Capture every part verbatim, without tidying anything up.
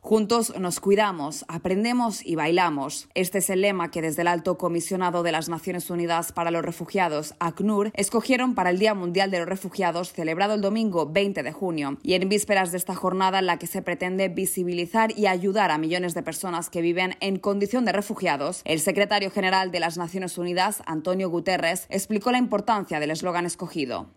Juntos nos cuidamos, aprendemos y bailamos. Este es el lema que desde el Alto Comisionado de las Naciones Unidas para los Refugiados, ACNUR, escogieron para el Día Mundial de los Refugiados, celebrado el domingo veinte de junio, y en vísperas de esta jornada en la que se pretende visibilizar y ayudar a millones de personas que viven en condición de refugiados. El secretario general de las Naciones Unidas, Antonio Guterres, explicó la importancia del eslogan escogido.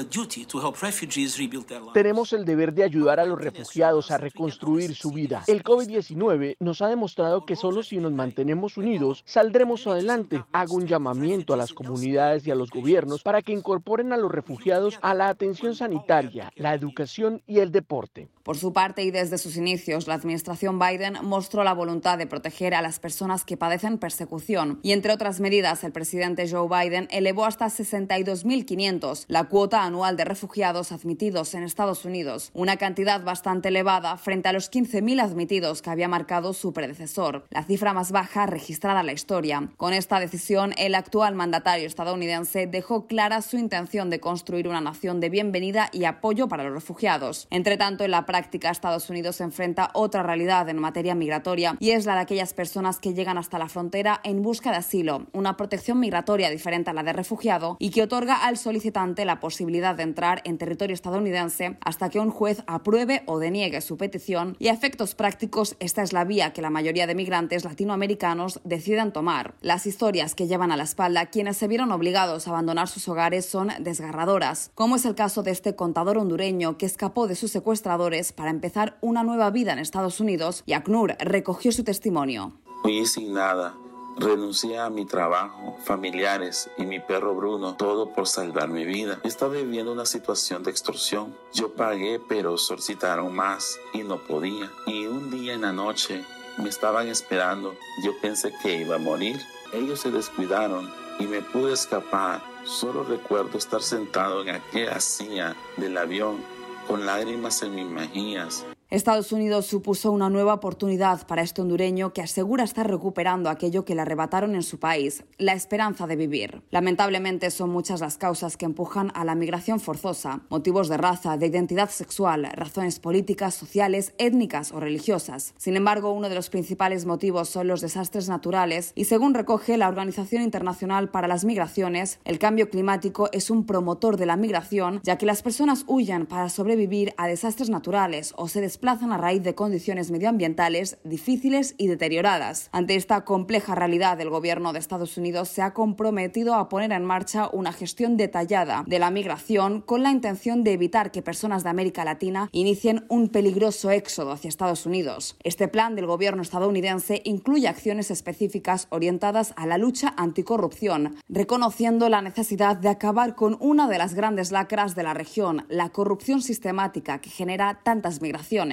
Tenemos el deber de ayudar a los refugiados a reconstruir su vida. El COVID diecinueve nos ha demostrado que solo si nos mantenemos unidos saldremos adelante. Hago un llamamiento a las comunidades y a los gobiernos para que incorporen a los refugiados a la atención sanitaria, la educación y el deporte. Por su parte, y desde sus inicios, la administración Biden mostró la voluntad de proteger a las personas que padecen persecución. Y entre otras medidas, el presidente Joe Biden elevó hasta sesenta y dos mil quinientos la cuota anual de refugiados admitidos en Estados Unidos, una cantidad bastante elevada frente a los quince mil admitidos que había marcado su predecesor, la cifra más baja registrada en la historia. Con esta decisión, el actual mandatario estadounidense dejó clara su intención de construir una nación de bienvenida y apoyo para los refugiados. Entre tanto, en la práctica, Estados Unidos enfrenta otra realidad en materia migratoria, y es la de aquellas personas que llegan hasta la frontera en busca de asilo, una protección migratoria diferente a la de refugiado y que otorga al solicitante la posibilidad de entrar en territorio estadounidense hasta que un juez apruebe o deniegue su petición, y a efectos prácticos esta es la vía que la mayoría de migrantes latinoamericanos deciden tomar. Las historias que llevan a la espalda quienes se vieron obligados a abandonar sus hogares son desgarradoras, como es el caso de este contador hondureño que escapó de sus secuestradores para empezar una nueva vida en Estados Unidos, y ACNUR recogió su testimonio. Fui sin nada. Renuncié a mi trabajo, familiares y mi perro Bruno, todo por salvar mi vida. Estaba viviendo una situación de extorsión. Yo pagué, pero solicitaron más y no podía. Y un día en la noche me estaban esperando. Yo pensé que iba a morir. Ellos se descuidaron y me pude escapar. Solo recuerdo estar sentado en aquella silla del avión con lágrimas en mis mejillas. Estados Unidos supuso una nueva oportunidad para este hondureño que asegura estar recuperando aquello que le arrebataron en su país, la esperanza de vivir. Lamentablemente son muchas las causas que empujan a la migración forzosa, motivos de raza, de identidad sexual, razones políticas, sociales, étnicas o religiosas. Sin embargo, uno de los principales motivos son los desastres naturales y, según recoge la Organización Internacional para las Migraciones, el cambio climático es un promotor de la migración, ya que las personas huyen para sobrevivir a desastres naturales o se desplazan a raíz de condiciones medioambientales difíciles y deterioradas. Ante esta compleja realidad, el gobierno de Estados Unidos se ha comprometido a poner en marcha una gestión detallada de la migración con la intención de evitar que personas de América Latina inicien un peligroso éxodo hacia Estados Unidos. Este plan del gobierno estadounidense incluye acciones específicas orientadas a la lucha anticorrupción, reconociendo la necesidad de acabar con una de las grandes lacras de la región, la corrupción sistemática que genera tantas migraciones.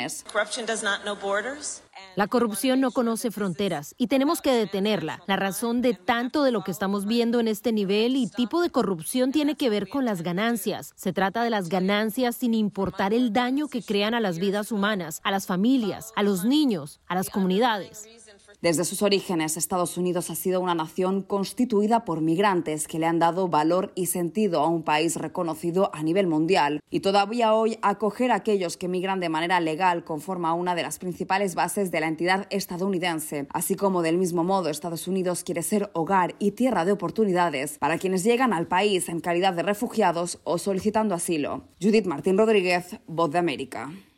La corrupción no conoce fronteras y tenemos que detenerla. La razón de tanto de lo que estamos viendo en este nivel y tipo de corrupción tiene que ver con las ganancias. Se trata de las ganancias sin importar el daño que crean a las vidas humanas, a las familias, a los niños, a las comunidades. Desde sus orígenes, Estados Unidos ha sido una nación constituida por migrantes que le han dado valor y sentido a un país reconocido a nivel mundial. Y todavía hoy, acoger a aquellos que migran de manera legal conforma una de las principales bases de la entidad estadounidense. Así como, del mismo modo, Estados Unidos quiere ser hogar y tierra de oportunidades para quienes llegan al país en calidad de refugiados o solicitando asilo. Judith Martín Rodríguez, Voz de América.